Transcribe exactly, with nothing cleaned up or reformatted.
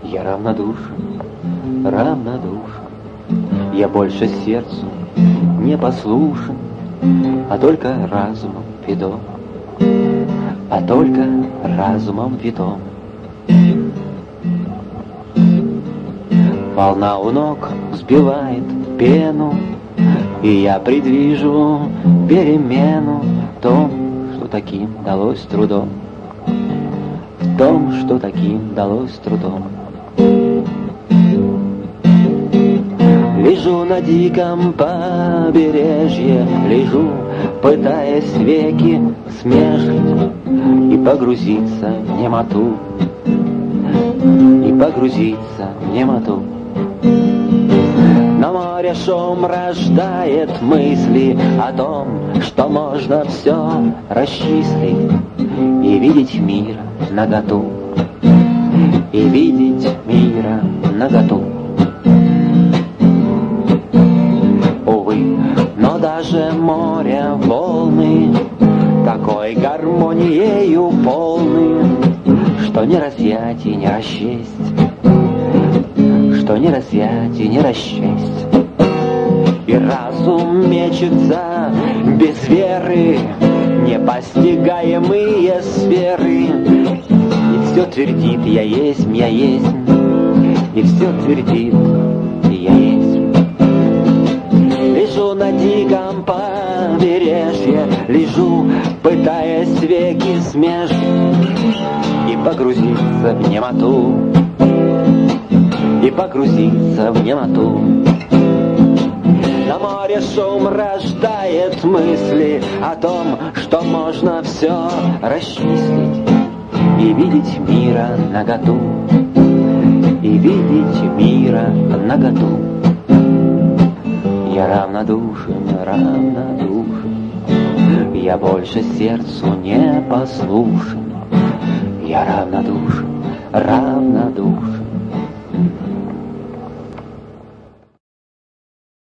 Я равнодушен, равнодушен, я больше сердцу не послушен, а только разумом ведом, а только разумом ведом. Волна у ног взбивает пену, и я предвижу перемену в том, что таким далось трудом, в том, что таким далось трудом. Лежу на диком побережье, лежу, пытаясь веки смежить и погрузиться в немоту, и погрузиться в немоту. Но море шум рождает мысли о том, что можно все расчислить и видеть мир наготу, и видеть мира наготу. Увы, но даже море волны такой гармониею полны, что не разъять и не расчесть, что не разъять и не расчесть. И разум мечется без веры, непостигаемые сферы, и все твердит: я есть, я есть, и все твердит: я есть. Лежу на диком побережье, лежу, пытаясь веки смежить и погрузиться в немоту, и погрузиться в немоту. На море шум рождает мысли о том, что можно все расчислить и видеть мира наготу, и видеть мира наготу. Я равнодушен, равнодушен, я больше сердцу не послушен. Я равнодушен, равнодушен,